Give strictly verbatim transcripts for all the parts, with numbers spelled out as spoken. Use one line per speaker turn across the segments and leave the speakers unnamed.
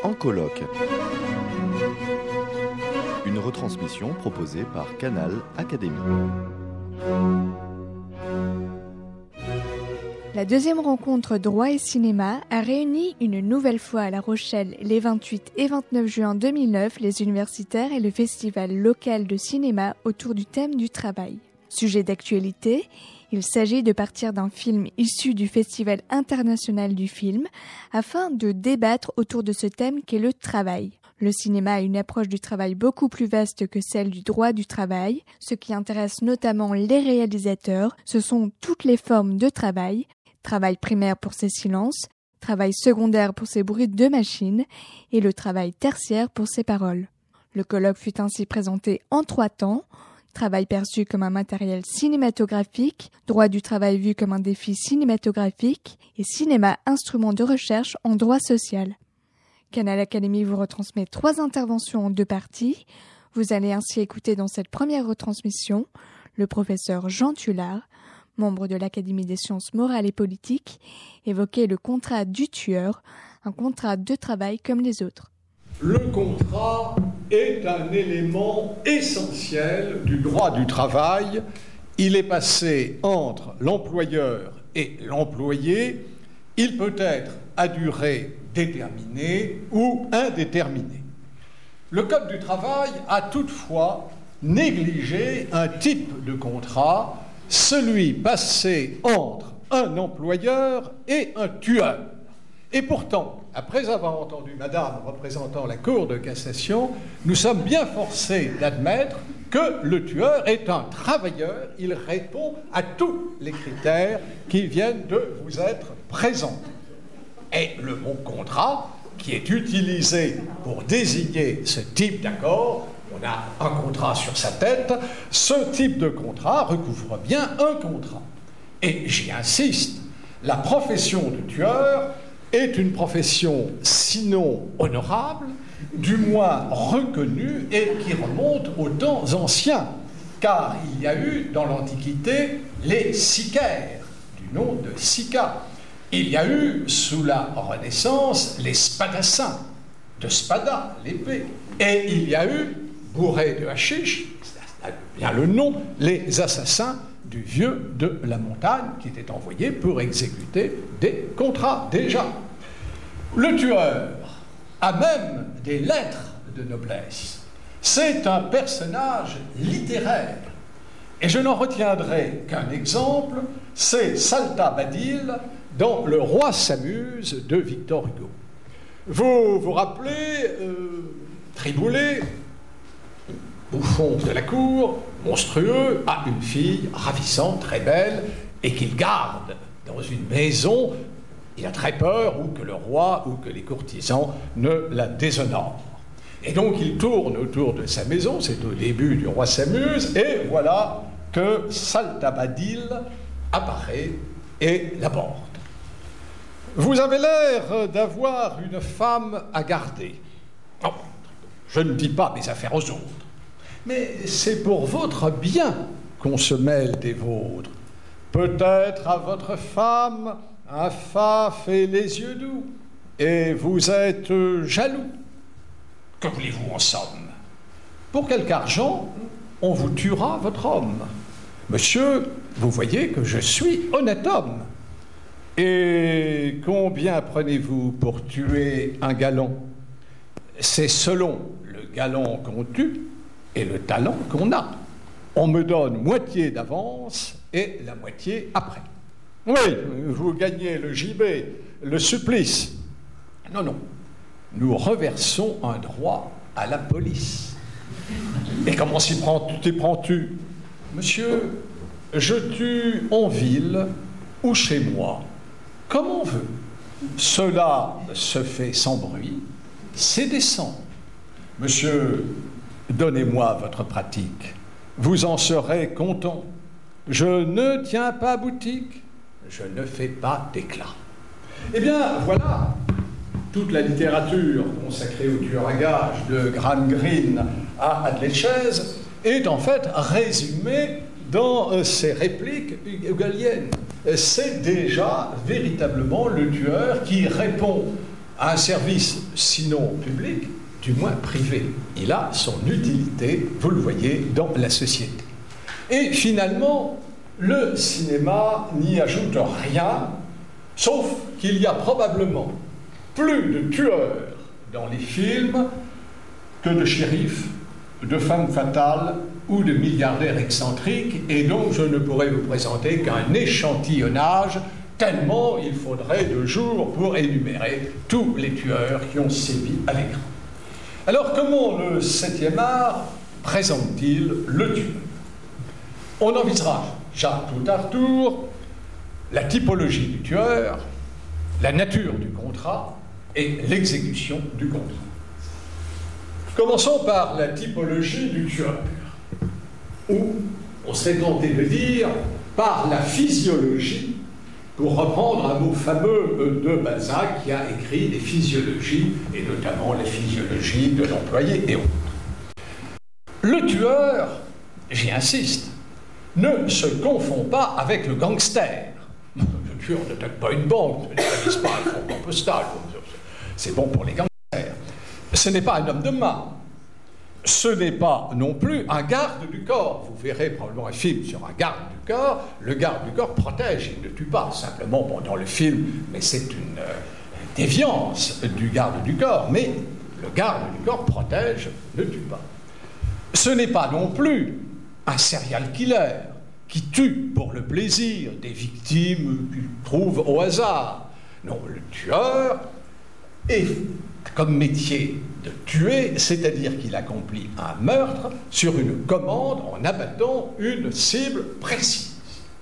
En colloque. Une retransmission proposée par Canal Académie.
La deuxième rencontre Droit et Cinéma a réuni une nouvelle fois à La Rochelle les vingt-huit et vingt-neuf juin deux mille neuf les universitaires et le festival local de cinéma autour du thème du travail. Sujet d'actualité, il s'agit de partir d'un film issu du Festival international du film afin de débattre autour de ce thème qu'est le travail. Le cinéma a une approche du travail beaucoup plus vaste que celle du droit du travail. Ce qui intéresse notamment les réalisateurs, ce sont toutes les formes de travail. Travail primaire pour ses silences, travail secondaire pour ses bruits de machine et le travail tertiaire pour ses paroles. Le colloque fut ainsi présenté en trois temps. Travail perçu comme un matériel cinématographique, droit du travail vu comme un défi cinématographique et cinéma instrument de recherche en droit social. Canal Académie vous retransmet trois interventions en deux parties. Vous allez ainsi écouter dans cette première retransmission le professeur Jean Tullard, membre de l'Académie des sciences morales et politiques, évoquer le contrat du tueur, un contrat de travail comme les autres.
Le contrat est un élément essentiel du droit du travail. Il est passé entre l'employeur et l'employé. Il peut être à durée déterminée ou indéterminée. Le Code du travail a toutefois négligé un type de contrat, celui passé entre un employeur et un tueur. Et pourtant, après avoir entendu Madame représentant la Cour de cassation, nous sommes bien forcés d'admettre que le tueur est un travailleur. Il répond à tous les critères qui viennent de vous être présentés. Et le mot contrat, qui est utilisé pour désigner ce type d'accord, on a un contrat sur sa tête, ce type de contrat recouvre bien un contrat. Et j'y insiste, la profession de tueur est une profession sinon honorable, du moins reconnue et qui remonte aux temps anciens, car il y a eu dans l'Antiquité les sicaires, du nom de Sica. Il y a eu sous la Renaissance les spadassins, de spada, l'épée, et il y a eu, bourrés de hachiche, c'est bien le nom, les assassins du vieux de la montagne qui étaient envoyés pour exécuter des contrats déjà. Le tueur a même des lettres de noblesse. C'est un personnage littéraire. Et je n'en retiendrai qu'un exemple, c'est Saltabadil dans Le Roi s'amuse de Victor Hugo. Vous vous rappelez, euh, Triboulet, bouffon de la cour, monstrueux, a une fille ravissante, très belle, et qu'il garde dans une maison. Il a très peur ou que le roi ou que les courtisans ne la déshonorent. Et donc il tourne autour de sa maison, c'est au début du Roi s'amuse, et voilà que Saltabadil apparaît et l'aborde. Vous avez l'air d'avoir une femme à garder. Oh, je ne dis pas mes affaires aux autres, mais c'est pour votre bien qu'on se mêle des vôtres. Peut-être à votre femme un fa fait les yeux doux, et vous êtes jaloux. Que voulez-vous en somme? Pour quelque argent, on vous tuera votre homme. Monsieur, vous voyez que je suis honnête homme. Et combien prenez-vous pour tuer un galant? C'est selon le galant qu'on tue et le talent qu'on a. On me donne moitié d'avance et la moitié après. Oui, vous gagnez le gibet, le supplice. Non, non, nous reversons un droit à la police. Et comment s'y prend, t'y prends-tu? Monsieur, je tue en ville ou chez moi, comme on veut. Cela se fait sans bruit, c'est décent. Monsieur, donnez-moi votre pratique, vous en serez content. Je ne tiens pas boutique, je ne fais pas d'éclat. Eh bien, voilà, toute la littérature consacrée au tueur à gages, de Graham Greene à Adelaide Chaise, est en fait résumée dans euh, ces répliques hugaliennes. C'est déjà véritablement le tueur qui répond à un service sinon public, du moins privé. Il a son utilité, vous le voyez, dans la société. Et finalement, le cinéma n'y ajoute rien, sauf qu'il y a probablement plus de tueurs dans les films que de shérifs, de femmes fatales ou de milliardaires excentriques, et donc je ne pourrais vous présenter qu'un échantillonnage, tellement il faudrait de jours pour énumérer tous les tueurs qui ont sévi à l'écran. Alors comment le septième art présente-t-il le tueur? On envisagera tour à tour la typologie du tueur, la nature du contrat et l'exécution du contrat. Commençons par la typologie du tueur, ou on serait tenté de dire par la physiologie, pour reprendre un mot fameux de Balzac qui a écrit des physiologies, et notamment la physiologie de l'employé et autres. Le tueur, j'y insiste, ne se confond pas avec le gangster. Le tueur n'attaque pas une banque, ne n'utilise pas un fonds postal, c'est bon pour les gangsters. Ce n'est pas un homme de main. Ce n'est pas non plus un garde du corps. Vous verrez probablement un film sur un garde du corps. Le garde du corps protège, il ne tue pas, simplement pendant le film, mais c'est une euh, déviance du garde du corps. Mais le garde du corps protège, ne tue pas. Ce n'est pas non plus un serial killer qui tue pour le plaisir des victimes qu'il trouve au hasard. Non, le tueur est comme métier de tuer, c'est-à-dire qu'il accomplit un meurtre sur une commande en abattant une cible précise.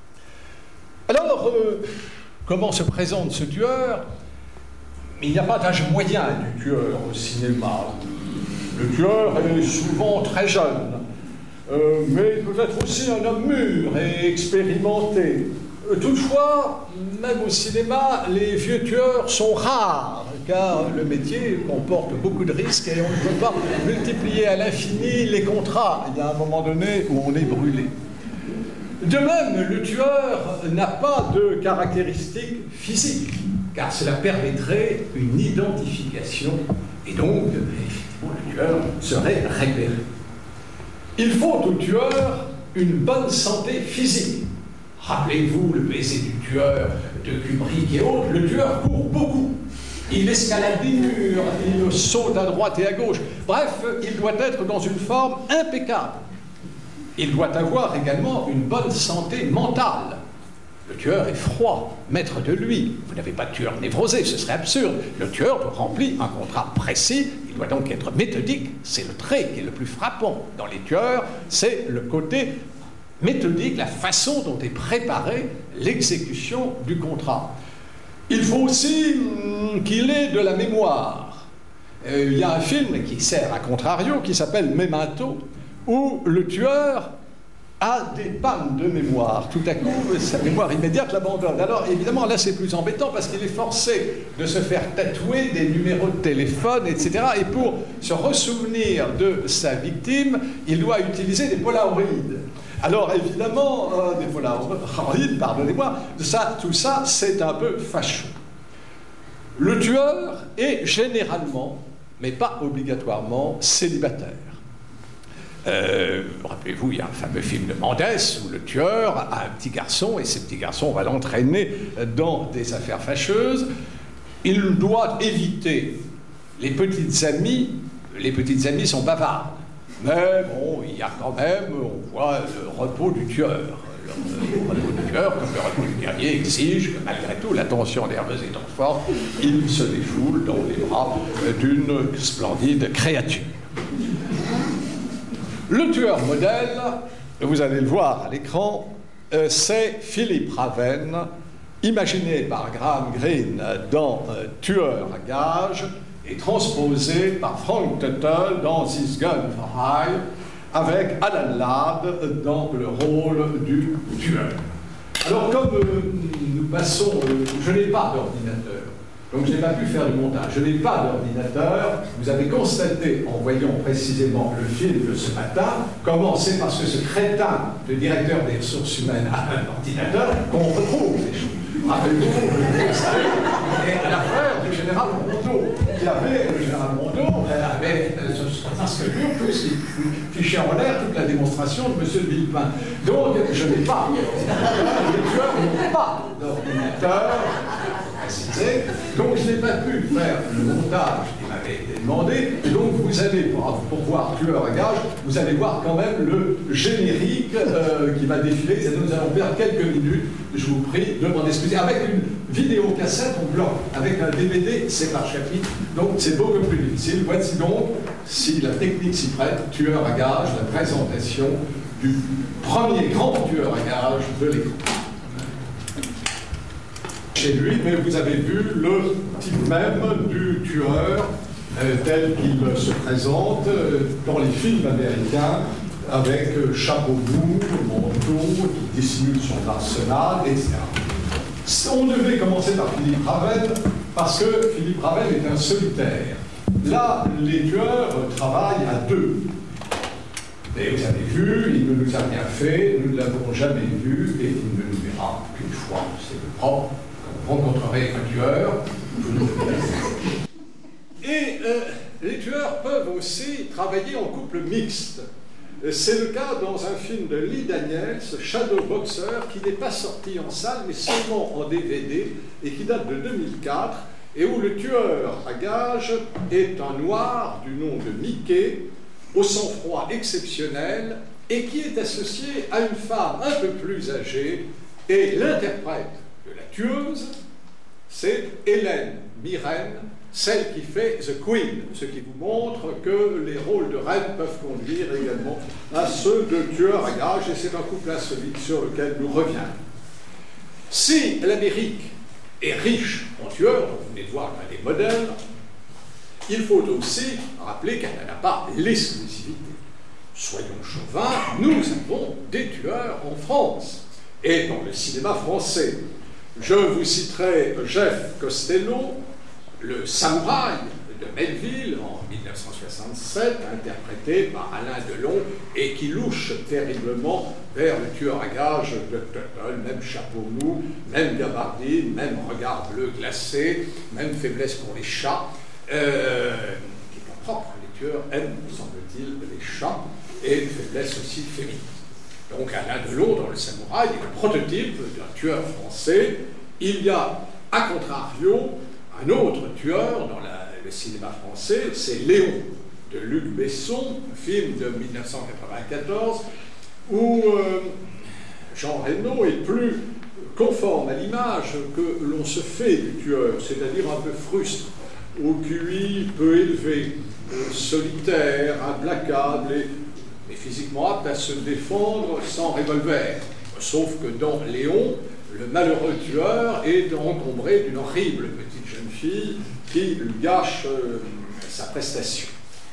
Alors, euh, comment se présente ce tueur? Il n'y a pas d'âge moyen du tueur au cinéma. Le tueur est souvent très jeune, euh, mais il peut être aussi un homme mûr et expérimenté. Euh, toutefois, même au cinéma, les vieux tueurs sont rares, car le métier comporte beaucoup de risques et on ne peut pas multiplier à l'infini les contrats. Il y a un moment donné où on est brûlé. De même, le tueur n'a pas de caractéristiques physiques, car cela permettrait une identification, et donc, effectivement, le tueur serait repéré. Il faut au tueur une bonne santé physique. Rappelez-vous le baiser du tueur de Kubrick et autres, le tueur court beaucoup. Il escalade des murs, il saute à droite et à gauche. Bref, il doit être dans une forme impeccable. Il doit avoir également une bonne santé mentale. Le tueur est froid, maître de lui. Vous n'avez pas de tueur névrosé, ce serait absurde. Le tueur doit remplir un contrat précis, il doit donc être méthodique. C'est le trait qui est le plus frappant dans les tueurs, c'est le côté méthodique, la façon dont est préparée l'exécution du contrat. Il faut aussi hum, qu'il ait de la mémoire. Euh, il y a un film qui sert à contrario, qui s'appelle Memento, où le tueur a des pannes de mémoire. Tout à coup, sa mémoire immédiate l'abandonne. Alors, évidemment, là, c'est plus embêtant parce qu'il est forcé de se faire tatouer des numéros de téléphone, et cetera. Et pour se ressouvenir de sa victime, il doit utiliser des polaroïdes. Alors, évidemment, euh, des polaroïdes, pardonnez-moi, ça, tout ça, c'est un peu fâcheux. Le tueur est généralement, mais pas obligatoirement, célibataire. Euh, rappelez-vous, il y a un fameux film de Mendes où le tueur a un petit garçon et ce petit garçon va l'entraîner dans des affaires fâcheuses. Il doit éviter les petites amies. Les petites amies sont bavardes. Mais bon, il y a quand même, on voit le repos du tueur. Le repos du tueur, comme le repos du guerrier, exige que malgré tout, la tension nerveuse étant forte, il se défoule dans les bras d'une splendide créature. Le tueur modèle, vous allez le voir à l'écran, euh, c'est Philippe Raven, imaginé par Graham Greene dans euh, Tueur à gages et transposé par Frank Tuttle dans This Gun for Hire, avec Alan Ladd dans le rôle du tueur. Alors comme euh, nous passons, euh, je n'ai pas d'ordinateur, donc je n'ai pas pu faire du montage, je n'ai pas d'ordinateur. Vous avez constaté, en voyant précisément le film de ce matin, comment c'est parce que ce crétin, le directeur des ressources humaines, a un ordinateur, qu'on retrouve les choses. Rappelez-vous, l'affaire du général Rondeau, qui avait, le général Rondeau avait, parce que lui, en plus, il fichait en l'air toute la démonstration de M. de Villepin. Donc, je n'ai pas, les tueurs n'ont pas d'ordinateur. Donc je n'ai pas pu faire le montage qui m'avait été demandé, et donc vous allez, pour, pour voir Tueur à gages, vous allez voir quand même le générique euh, qui va défiler, et nous allons faire quelques minutes, je vous prie de m'en excuser, avec une vidéocassette en blanc, avec un D V D, c'est par chapitre, donc c'est beaucoup plus difficile. Voici donc, si la technique s'y prête, Tueur à gages, la présentation du premier grand tueur à gages de l'époque. Chez lui, mais vous avez vu le type même du tueur euh, tel qu'il se présente euh, dans les films américains, avec euh, chapeau mou, manteau, qui dissimule son arsenal, et cetera. On devait commencer par Philippe Ravel, parce que Philippe Ravel est un solitaire. Là, les tueurs travaillent à deux. Et vous avez vu, il ne nous a rien fait, nous ne l'avons jamais vu, et il ne nous verra qu'une fois. C'est le propre. Rencontrerai un tueur. Et euh, les tueurs peuvent aussi travailler en couple mixte. C'est le cas dans un film de Lee Daniels, Shadow Boxer, qui n'est pas sorti en salle, mais seulement en D V D, et qui date de deux mille quatre, et où le tueur à gages est un noir du nom de Mickey, au sang-froid exceptionnel, et qui est associé à une femme un peu plus âgée, et l'interprète de la tueuse, c'est Hélène Mirren, celle qui fait The Queen, ce qui vous montre que les rôles de reine peuvent conduire également à ceux de tueurs à gages, et c'est un couple insolite sur lequel nous reviendrons. Si l'Amérique est riche en tueurs, dont vous venez de voir l'un des modèles, il faut aussi rappeler qu'elle n'a pas l'exclusivité. Soyons chauvins, nous avons des tueurs en France et dans le cinéma français. Je vous citerai Jeff Costello, le samouraï de Melville en mille neuf cent soixante-sept, interprété par Alain Delon, et qui louche terriblement vers le tueur à gages de Tuttle, même chapeau mou, même gabardine, même regard bleu glacé, même faiblesse pour les chats, euh, qui est pas propre. Les tueurs aiment, semble-t-il, les chats, et faiblesse aussi féminine. Donc Alain Delon, dans le samouraï, est le prototype d'un tueur français. Il y a, à contrario, un autre tueur dans la, le cinéma français, c'est Léon, de Luc Besson, un film de mille neuf cent quatre-vingt-quatorze, où euh, Jean Reno est plus conforme à l'image que l'on se fait du tueur, c'est-à-dire un peu frustre, au Q I peu élevé, euh, solitaire, implacable, et, et physiquement apte à se défendre sans revolver. Sauf que dans Léon, le malheureux tueur est encombré d'une horrible petite jeune fille qui lui gâche euh, sa prestation.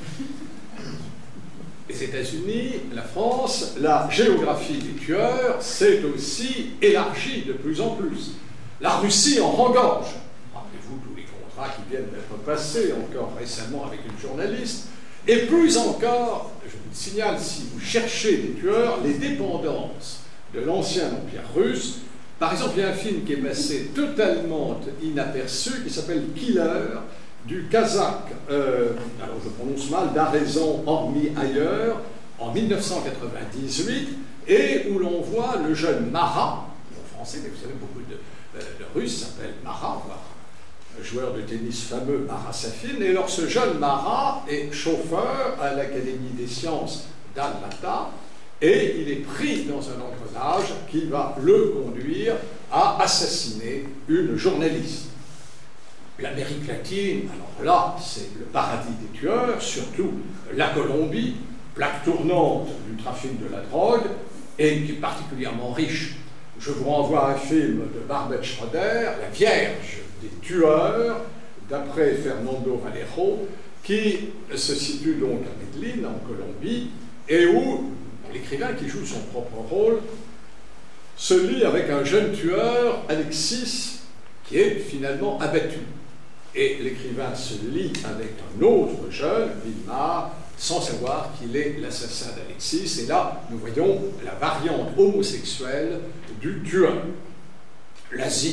Les États-Unis, la France, la géographie des tueurs s'est aussi élargie de plus en plus. La Russie en regorge. Rappelez-vous tous les contrats qui viennent d'être passés encore récemment avec une journaliste. Et plus encore, je vous le signale, si vous cherchez des tueurs, les dépendances de l'ancien empire russe. Par exemple, il y a un film qui est passé totalement inaperçu, qui s'appelle Killer, du Kazakh, euh, alors je prononce mal, d'Arezan hormis ailleurs, en mille neuf cent quatre-vingt-dix-huit, et où l'on voit le jeune Marat, en français, mais vous savez, beaucoup de, euh, de Russes s'appellent Marat, voire un joueur de tennis fameux, Marat Safin, et alors ce jeune Marat est chauffeur à l'Académie des sciences d'Almaty, et il est pris dans un engrenage qui va le conduire à assassiner une journaliste. L'Amérique latine, alors là, c'est le paradis des tueurs, surtout la Colombie, plaque tournante du trafic de la drogue, et qui est particulièrement riche. Je vous renvoie à un film de Barbet Schroeder, La Vierge des tueurs, d'après Fernando Vallejo, qui se situe donc à Medellín, en Colombie, et où l'écrivain qui joue son propre rôle se lie avec un jeune tueur, Alexis, qui est finalement abattu. Et l'écrivain se lie avec un autre jeune, Villemar, sans savoir qu'il est l'assassin d'Alexis. Et là, nous voyons la variante homosexuelle du tueur. L'Asie,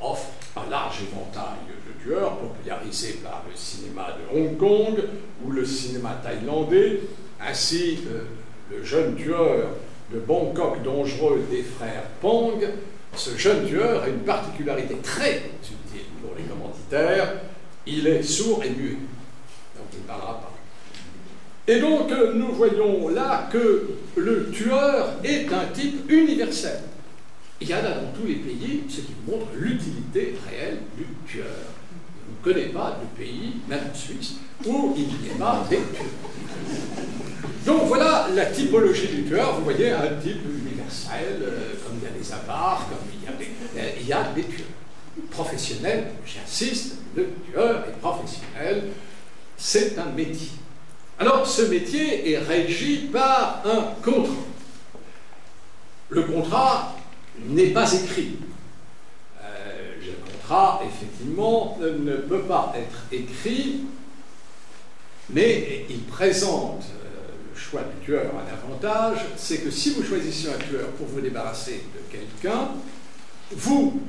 offre un large éventail de tueurs, popularisés par le cinéma de Hong Kong ou le cinéma thaïlandais. Ainsi, euh, le jeune tueur de Bangkok dangereux des frères Pang, ce jeune tueur a une particularité très utile pour les commanditaires, il est sourd et muet, donc il ne parlera pas. Et donc, nous voyons là que le tueur est un type universel. Il y en a dans tous les pays, ce qui montre l'utilité réelle du tueur. On ne connaît pas de pays, même en Suisse, où il n'y ait pas des tueurs. Donc voilà la typologie du tueur. Vous voyez un type universel, euh, comme il y a des avares, comme il y a des, euh, il y a des tueurs. Professionnels, j'insiste, le tueur est professionnel, c'est un métier. Alors, ce métier est régi par un contrat. Le contrat n'est pas écrit. Euh, le contrat, effectivement, ne peut pas être écrit, mais il présente euh, le choix du tueur un avantage, c'est que si vous choisissez un tueur pour vous débarrasser de quelqu'un, vous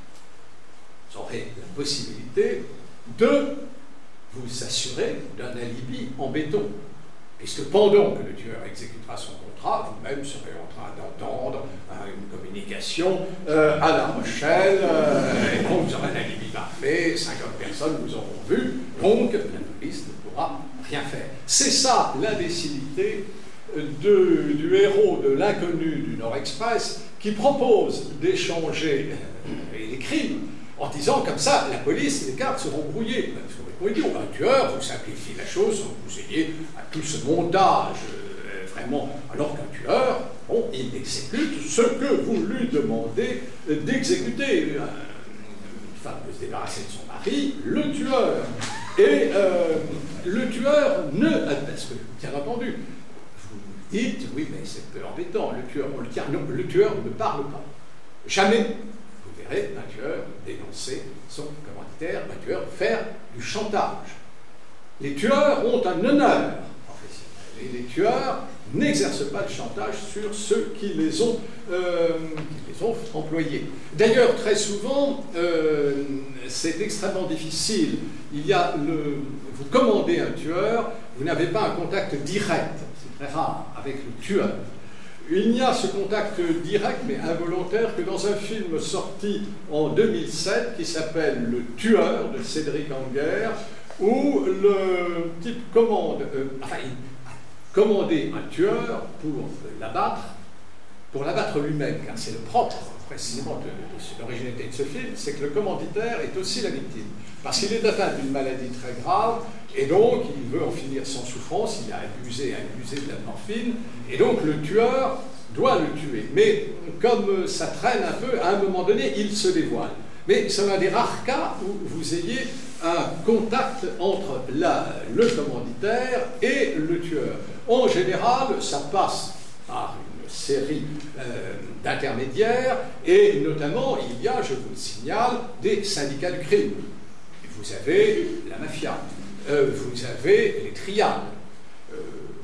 aurez la possibilité de vous assurer d'un alibi en béton, puisque pendant que le tueur exécutera son contrat, vous-même serez en train d'entendre euh, une communication euh, à La Rochelle, euh, et donc vous aurez un alibi parfait, cinquante personnes vous auront vu, donc la police ne pourra rien faire. C'est ça l'imbécilité de, du héros de L'inconnu du Nord Express, qui propose d'échanger euh, les crimes en disant comme ça, la police, les cartes seront brouillées. Un tueur vous simplifie la chose sans que vous ayez à tout ce montage, euh, vraiment. Alors qu'un tueur, bon, il exécute ce que vous lui demandez d'exécuter. Une femme peut se débarrasser de son mari, le tueur. Et euh, le tueur ne. Parce que, bien entendu, vous dites, oui, mais c'est peu embêtant, le tueur, on le tient. Non, le tueur ne parle pas. Jamais. Un tueur dénoncer son commanditaire, un tueur faire du chantage. Les tueurs ont un honneur professionnel et les tueurs n'exercent pas de chantage sur ceux qui les ont, euh, qui les ont employés. D'ailleurs, très souvent, euh, c'est extrêmement difficile. Il y a le, vous commandez un tueur, vous n'avez pas un contact direct, c'est très rare, avec le tueur. Il n'y a ce contact direct mais involontaire que dans un film sorti en deux mille sept qui s'appelle Le Tueur de Cédric Anguer, où le type commande, euh, enfin, il a commandé un tueur pour l'abattre, pour l'abattre lui-même, car c'est le propre précisément de, de, de l'originalité de ce film, c'est que le commanditaire est aussi la victime, parce qu'il est atteint d'une maladie très grave, et donc il veut en finir sans souffrance, il a abusé, abusé de la morphine, et donc le tueur doit le tuer. Mais comme ça traîne un peu, à un moment donné, il se dévoile. Mais c'est l'un des rares cas où vous ayez un contact entre la, le commanditaire et le tueur. En général, ça passe par une série euh, d'intermédiaires, et notamment, il y a, je vous le signale, des syndicats du crime. Vous avez la mafia, euh, vous avez les triades. Euh,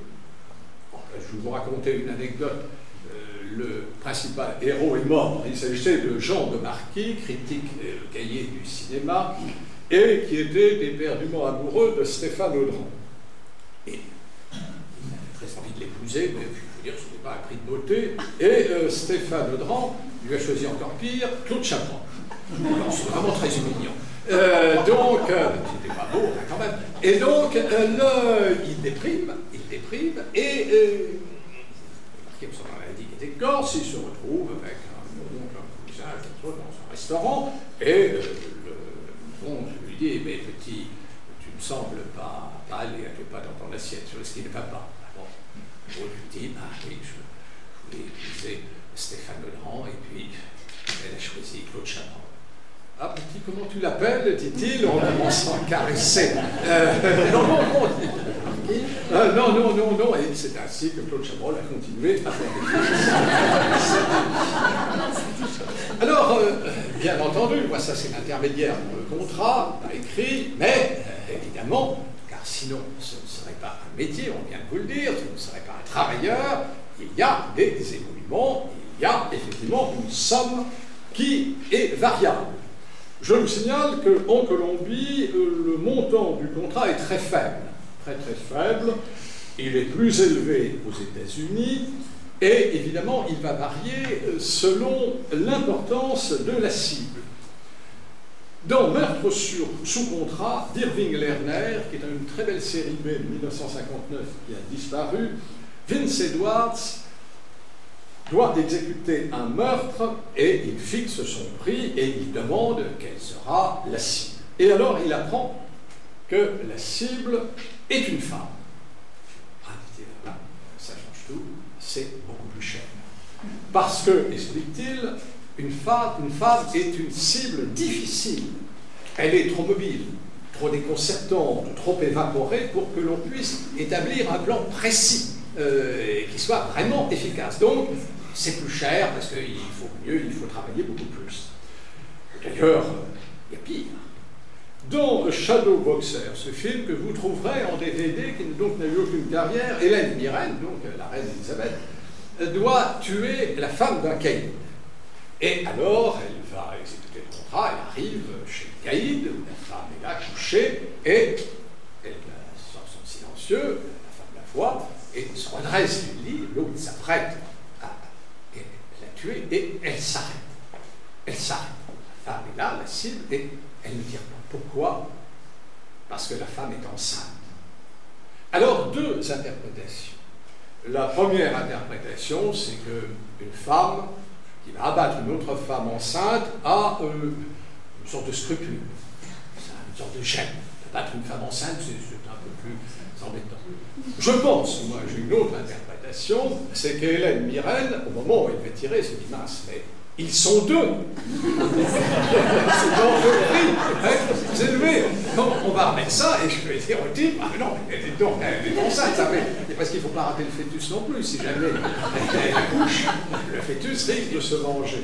bon, je vais vous raconter une anecdote. Euh, le principal héros est mort. Il s'agissait de Jean de Marquis, critique euh, cahier du cinéma, et qui était éperdument amoureux de Stéphane Audran. Et il avait très envie de l'épouser, mais je veux dire, ce n'est pas un prix de beauté. Et euh, Stéphane Audran lui a choisi encore pire, Claude Chabrol. C'est vraiment très humiliant. Euh, donc, euh, c'était pas beau hein, quand même. Et donc, euh, le, il déprime, il déprime, et euh, il marque son maladie qui était corse, il se retrouve avec un oncle, un cousin, quelque chose dans un restaurant, et euh, le bon, je lui dis, mais petit, tu ne sembles pas pâle et tu n'es pas dans ton assiette, sur ce qui ne va pas. Bon, je lui dis, ah oui, je, je voulais épouser Stéphane Audran, et puis elle a choisi Claude Chabrol. Ah, petit, comment tu l'appelles, dit-il, en commençant à caresser. Euh, non, non, non, euh, non, non, non, non, et c'est ainsi que Claude Chabrol a continué à faire des Alors, euh, bien entendu, moi, ça c'est l'intermédiaire pour le contrat, pas écrit, mais euh, évidemment, car sinon ce ne serait pas un métier, on vient de vous le dire, ce ne serait pas un travailleur, il y a des émoluments, il y a effectivement une somme qui est variable. Je vous signale qu'en Colombie, le montant du contrat est très faible, très très faible. Il est plus élevé aux États-Unis et évidemment, il va varier selon l'importance de la cible. Dans Meurtre sur, sous contrat d'Irving Lerner, qui est une très belle série B de mille neuf cent cinquante-neuf qui a disparu, Vince Edwards doit exécuter un meurtre et il fixe son prix et il demande quelle sera la cible. Et alors il apprend que la cible est une femme. Ah, dit-il, ça change tout, c'est beaucoup plus cher. Parce que, explique-t-il, une femme, une femme est une cible difficile. Elle est trop mobile, trop déconcertante, trop évaporée pour que l'on puisse établir un plan précis euh, qui soit vraiment efficace. Donc, c'est plus cher parce qu'il faut mieux, il faut travailler beaucoup plus. D'ailleurs, il y a pire. Dans Shadow Boxer, ce film que vous trouverez en D V D, qui donc n'a eu aucune carrière, Hélène Mirren, donc la reine Elisabeth, doit tuer la femme d'un caïd. Et alors, elle va exécuter le contrat, elle arrive chez le caïd, où la femme est là, couchée, et elle sort son silencieux, la femme la voit, et se redresse du lit, l'autre s'apprête à la tuer, et elle s'arrête. Elle s'arrête. La femme est là, la cible, et elle ne tire pas. Pourquoi? Parce que la femme est enceinte. Alors, deux interprétations. La première interprétation, c'est qu'une femme qui va abattre une autre femme enceinte a euh, une sorte de scrupule, une sorte de gêne. Abattre une femme enceinte, c'est un peu plus embêtant. Je pense, moi j'ai une autre interprétation, c'est qu'Hélène Mirren, au moment où elle va tirer, se dit mince, mais ils sont deux. C'est dans le prix. Vous êtes élevé. Donc, on va remettre ça et je vais dire au type, ah non, elle est, donc, elle est enceinte, ça fait. Et parce qu'il ne faut pas rater le fœtus non plus, si jamais elle accouche, le fœtus risque de se venger.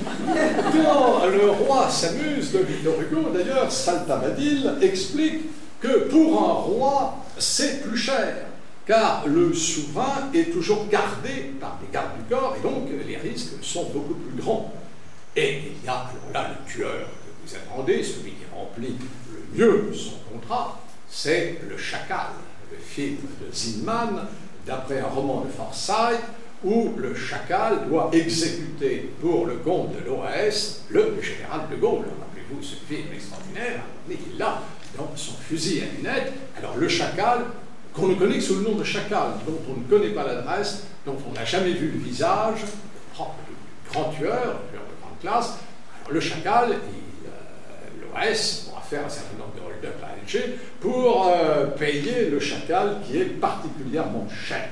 Quand Le Roi s'amuse de Victor Hugo, d'ailleurs, Saltabadil explique que pour un roi, c'est plus cher. Car le souverain est toujours gardé par des gardes du corps, et donc les risques sont beaucoup plus grands. Et il y a alors là le tueur que vous attendez, celui qui remplit le mieux son contrat, c'est Le Chacal, le film de Zinman, d'après un roman de Forsyth, où le Chacal doit exécuter pour le compte de l'O A S le général de Gaulle. Rappelez-vous ce film extraordinaire, mais il l'a dans son fusil à lunettes. Alors le Chacal, qu'on ne connaît que sous le nom de Chacal, dont on ne connaît pas l'adresse, dont on n'a jamais vu le visage, oh, le grand tueur, le tueur de grande classe. Alors, le Chacal, euh, l'O S pourra faire un certain nombre de hold-up à Alger pour euh, payer le Chacal qui est particulièrement cher.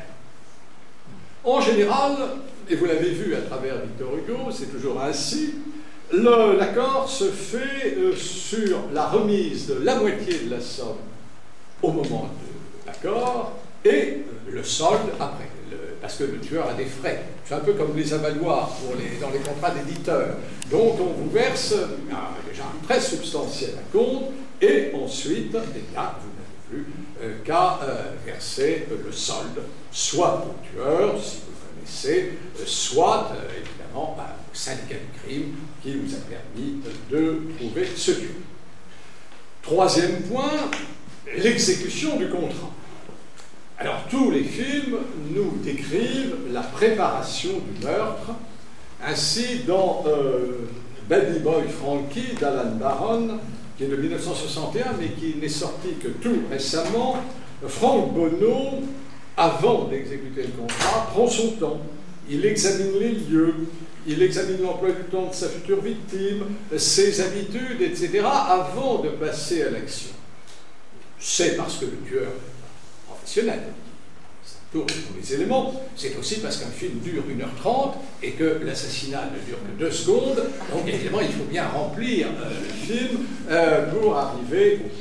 En général, et vous l'avez vu à travers Victor Hugo, c'est toujours ainsi, l'accord se fait euh, sur la remise de la moitié de la somme au moment de l'accord, et le solde après, le, parce que le tueur a des frais. C'est un peu comme les avaloirs pour les, dans les contrats d'éditeurs. Donc on vous verse ah, déjà un très substantiel à compte, et ensuite, eh bien, vous n'avez plus euh, qu'à euh, verser euh, le solde, soit au tueur, si vous le connaissez, euh, soit euh, évidemment bah, au syndicat du crime qui vous a permis euh, de trouver ce tueur. Troisième point, l'exécution du contrat. Alors, tous les films nous décrivent la préparation du meurtre. Ainsi, dans euh, Baby Boy Frankie d'Alan Baron, qui est de mille neuf cent soixante et un, mais qui n'est sorti que tout récemment, Frank Bono, avant d'exécuter le contrat, prend son temps. Il examine les lieux, il examine l'emploi du temps de sa future victime, ses habitudes, et cetera, avant de passer à l'action. C'est parce que le tueur est professionnel, ça tourne tous les éléments, c'est aussi parce qu'un film dure une heure trente et que l'assassinat ne dure que deux secondes, donc évidemment il faut bien remplir euh, le film euh, pour arriver au...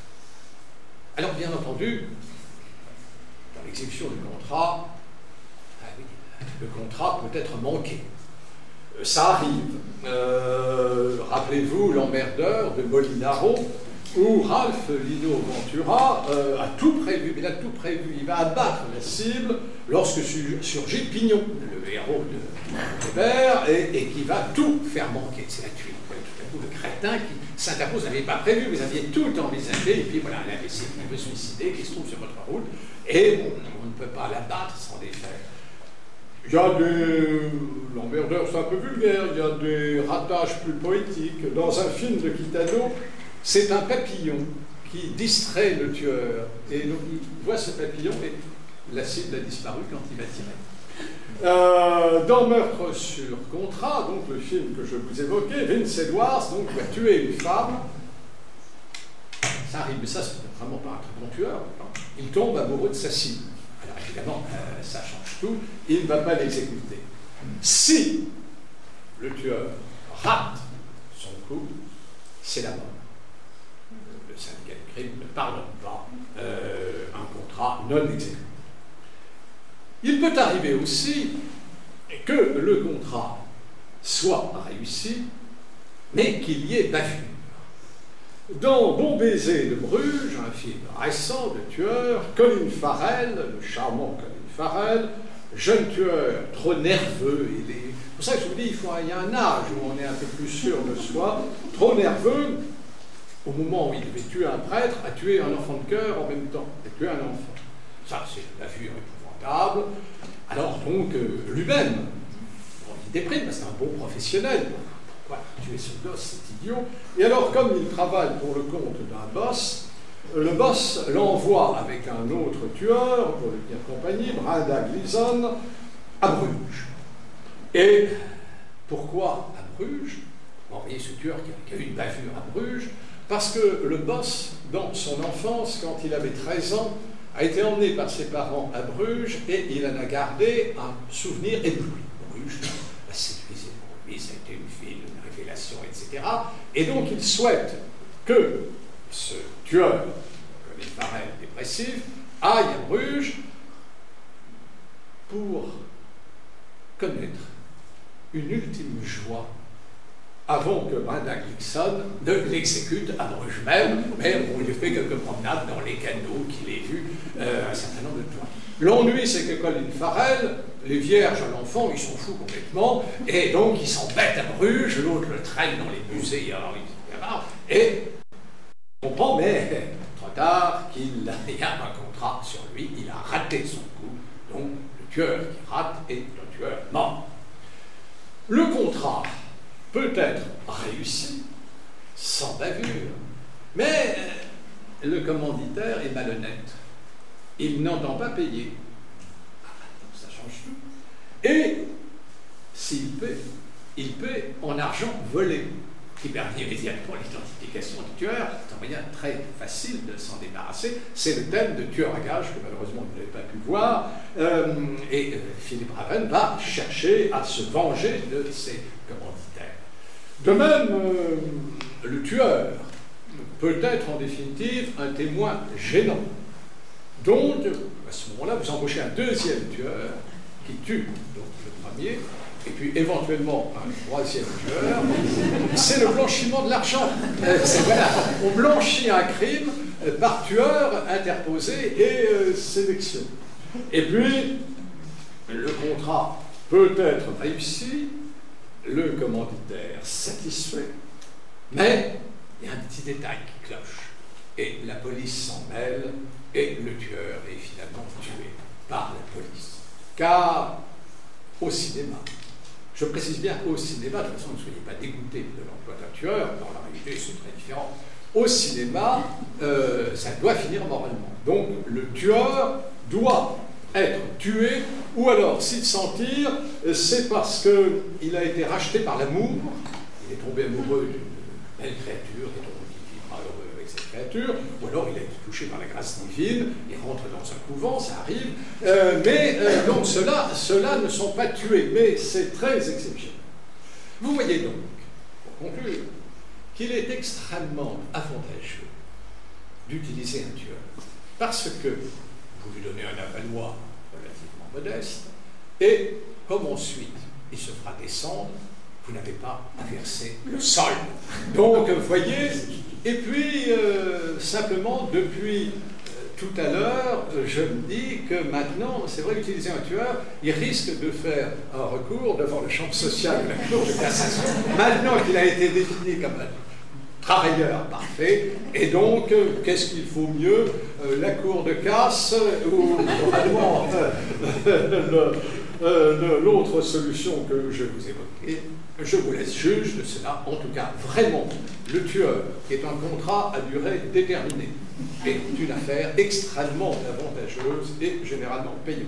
Alors bien entendu, dans l'exécution du contrat, ah oui, le contrat peut être manqué. Ça arrive. Euh, rappelez-vous l'emmerdeur de Molinaro, où Ralph Lino Ventura euh, a tout prévu, il a tout prévu, il va abattre la cible lorsque surgit Pignon, le héros de Weber, et, et qui va tout faire manquer. C'est la tuile. Tout à coup, le
crétin qui s'interpose. Vous n'aviez pas prévu, vous aviez tout envisagé, et puis voilà, l'imbécile qui veut suicider, qui se trouve sur votre route, et bon, on ne peut pas l'abattre sans défaire. Il y a des l'emmerdeurs, c'est un peu vulgaire, il y a des ratages plus poétiques. Dans un film de Kitano, c'est un papillon qui distrait le tueur. Et donc il voit ce papillon et la cible a disparu quand il va tirer. Euh, dans Meurtre sur contrat, donc le film que je vous évoquais, Vince Edwards donc, va tuer une femme. Ça arrive, mais ça, c'est vraiment pas un très bon tueur. Il tombe amoureux de sa cible. Alors évidemment, euh, ça change tout. Il ne va pas l'exécuter. Si le tueur rate son coup, c'est la mort. Le syndicat du crime ne pardonne pas euh, un contrat non exécuté. Il peut arriver aussi que le contrat soit réussi, mais qu'il y ait bavure. Dans Bon baiser de Bruges, un film récent de tueur, Colin Farrell, le charmant Colin Farrell, jeune tueur, trop nerveux, il est... c'est pour ça que je vous dis, il, faut... il y a un âge où on est un peu plus sûr de soi, trop nerveux, au moment où il devait tuer un prêtre, a tué un enfant de cœur en même temps, a tué un enfant. Ça, c'est la bavure épouvantable. Alors donc, euh, lui-même, bon, il déprime, parce que c'est un bon professionnel. Voilà, tuer ce gosse, c'est idiot. Et alors, comme il travaille pour le compte d'un boss, le boss l'envoie avec un autre tueur, pour lui tenir compagnie, Brenda Gleason, à Bruges. Et pourquoi à Bruges? Envoyer ce tueur qui a, qui a eu une bavure à Bruges, parce que le boss, dans son enfance, quand il avait treize ans, a été emmené par ses parents à Bruges et il en a gardé un souvenir ébloui. Bruges a séduisé pour lui, ça a été une ville, une révélation, et cetera. Et donc il souhaite que ce tueur, Colin Farrell dépressif, aille à Bruges pour connaître une ultime joie avant que Brenda Gleason ne l'exécute à Bruges même, mais on lui fait quelques promenades dans les canaux qu'il ait vus euh, un certain nombre de fois. L'ennui, c'est que Colin Farrell, les vierges à l'enfant, ils s'en foutent complètement, et donc ils s'embêtent à Bruges, l'autre le traîne dans les musées, alors il se marre, et on comprend, mais trop tard, qu'il y a un contrat sur lui, il a raté son coup, donc le tueur qui rate est le tueur mort. Le contrat peut être réussi, sans bavure, mais le commanditaire est malhonnête. Il n'entend pas payer. Ça change tout. Et s'il paie, il paie en argent volé, qui permet immédiatement l'identification du tueur. C'est un moyen très facile de s'en débarrasser. C'est le thème de Tueur à gages, que malheureusement vous n'avez pas pu voir. Euh, et euh, Philippe Raven va chercher à se venger de ses commanditaires. De même, euh, le tueur peut être en définitive un témoin gênant. Donc, à ce moment-là, vous embauchez un deuxième tueur qui tue donc, le premier, et puis éventuellement un troisième tueur. C'est le blanchiment de l'argent. Euh, voilà, on blanchit un crime euh, par tueur interposé et euh, sélection. Et puis, le contrat peut être réussi, le commanditaire satisfait, mais il y a un petit détail qui cloche. Et la police s'en mêle, et le tueur est finalement tué par la police. Car au cinéma, je précise bien au cinéma, de toute façon ne soyez pas dégoûtés de l'emploi d'un tueur, dans la réalité c'est très différent. Au cinéma, euh, ça doit finir moralement. Donc le tueur doit être tué, ou alors, s'il s'en tire, c'est parce qu'il a été racheté par l'amour, il est tombé amoureux d'une belle créature, et donc il vivra heureux avec cette créature, ou alors il a été touché par la grâce divine, il rentre dans un couvent, ça arrive, euh, mais euh, donc ceux-là, ceux-là ne sont pas tués, mais c'est très exceptionnel. Vous voyez donc, pour conclure, qu'il est extrêmement avantageux d'utiliser un tueur, parce que vous lui donnez un avaloir relativement modeste, et comme ensuite il se fera descendre, vous n'avez pas à verser le sol. Donc, vous voyez, et puis, euh, simplement, depuis euh, tout à l'heure, je me dis que maintenant, c'est vrai, utiliser un tueur, il risque de faire un recours devant la chambre sociale de la Cour de cassation. Maintenant qu'il a été défini comme travailleur parfait. Et donc, euh, qu'est-ce qu'il faut mieux, euh, la cour de casse ou vraiment, euh, euh, l'autre solution que je vous évoquais. Je vous laisse juge de cela. En tout cas, vraiment, le tueur, qui est un contrat à durée déterminée, est une affaire extrêmement avantageuse et généralement payante.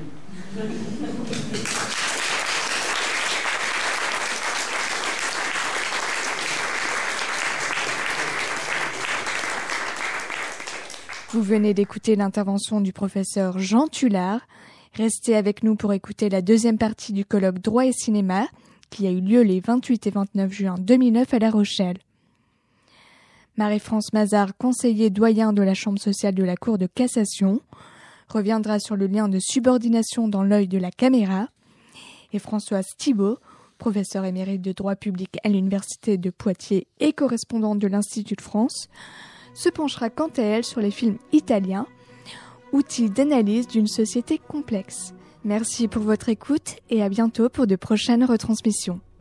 Vous venez d'écouter l'intervention du professeur Jean Tullard. Restez avec nous pour écouter la deuxième partie du colloque Droit et cinéma qui a eu lieu les vingt-huit et vingt-neuf juin deux mille neuf à La Rochelle. Marie-France Mazard, conseiller doyen de la Chambre sociale de la Cour de cassation, reviendra sur le lien de subordination dans l'œil de la caméra, et Françoise Thibault, professeure émérite de droit public à l'Université de Poitiers et correspondante de l'Institut de France, se penchera quant à elle sur les films italiens, outils d'analyse d'une société complexe. Merci pour votre écoute et à bientôt pour de prochaines retransmissions.